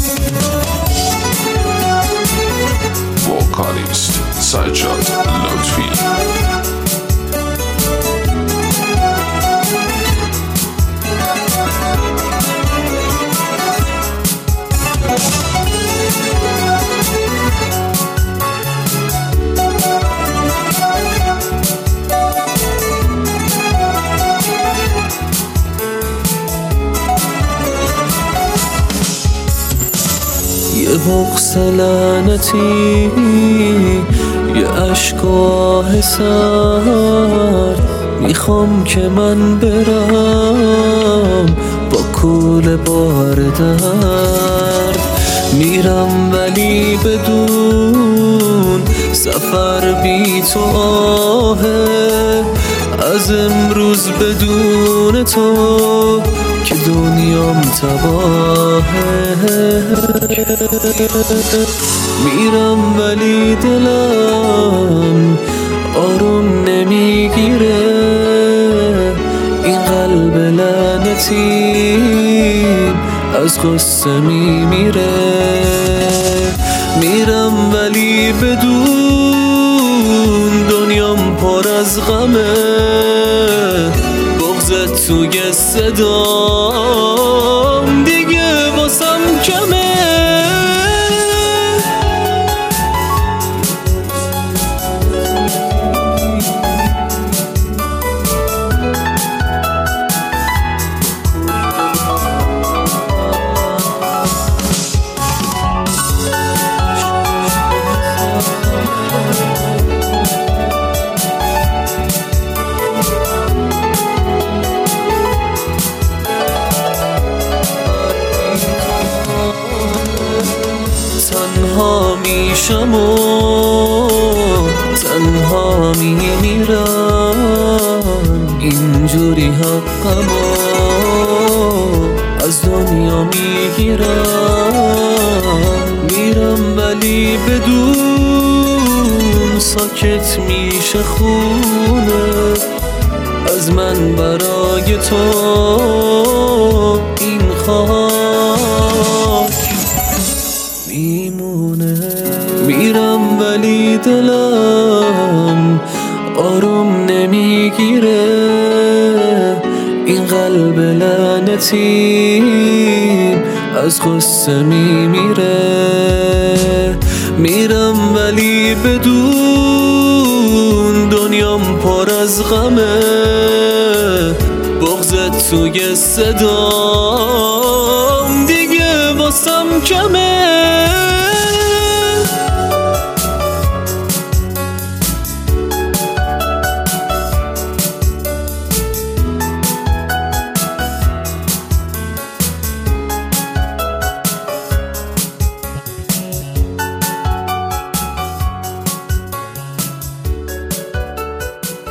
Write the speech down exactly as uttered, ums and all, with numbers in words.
وکالیست سجاد لطفی. یه بغض لعنتی، یه عشق و آه سرد، میخوام که من برم با کول بار درد. میرم ولی بدون سفر بی تو آهه، از امروز بدون تو که دنیام تباهه. میرم ولی دلم آروم نمیگیره، این قلب لعنتی از غصه میمیره. میرم ولی بدون دنیام پر از غمه، بغضت توی صدام دیگه واسم کمه. تنها میشم و تنها میمیرم، اینجوری حقمو از دنیا میگیرم. میرم ولی بدون ساکت میشه خونه، از من برای تو این خاک میمونه. میرم ولی دلم آروم نمیگیره، این قلب لعنتی از غصه میمیره. میرم ولی بدون دنیام پر از غمه، بغضت توی صدام دیگه واسم کمه.